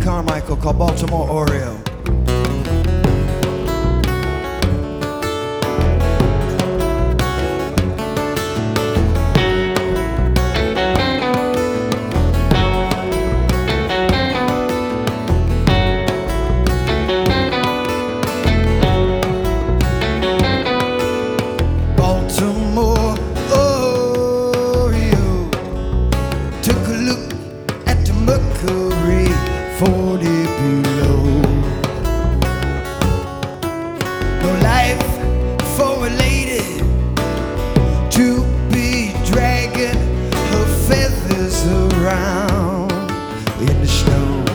Carmichael called Baltimore Oriole. Baltimore Oriole took a look at the Mercury 40 below. No life for a lady to be dragging her feathers around in the snow,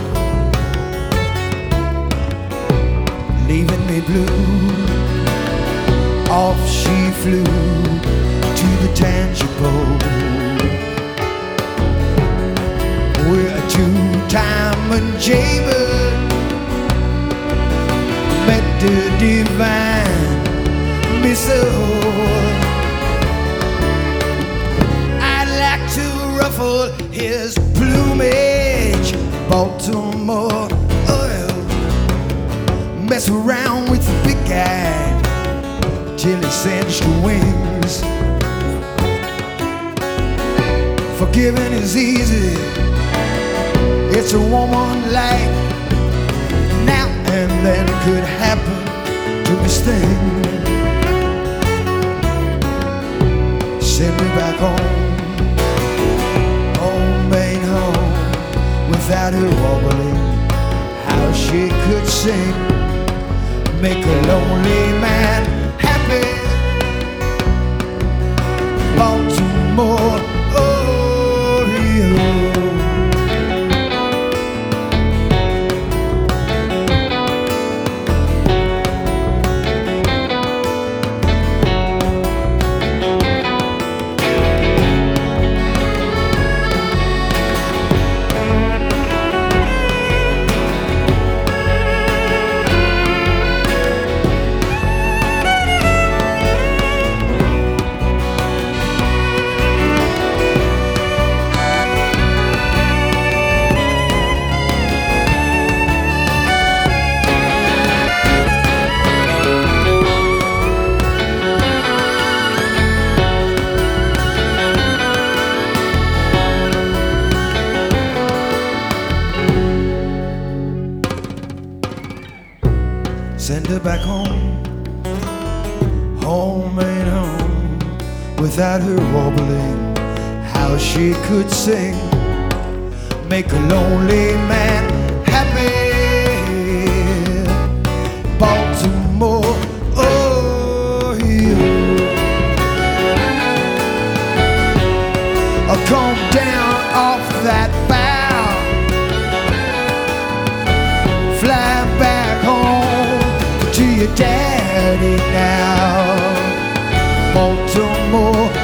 leaving me blue. Off she flew to the tangible, where a two-time Jaybird met the divine Miss O. I'd like to ruffle his plumage, Baltimore Oriole, mess around with the big guy till he cinched the wings. Forgiving is easy, it's a woman like now and then could happen to Miss Thing. Send me back home, home ain't home without her wobbling. How she could sing, make a lonely man happy. Baltimore Oriole. Send her back home, home ain't home without her wobbling. How she could sing, make a lonely man happy. Baltimore Oriole. Come down off that bough, fly back home to your daddy now. Baltimore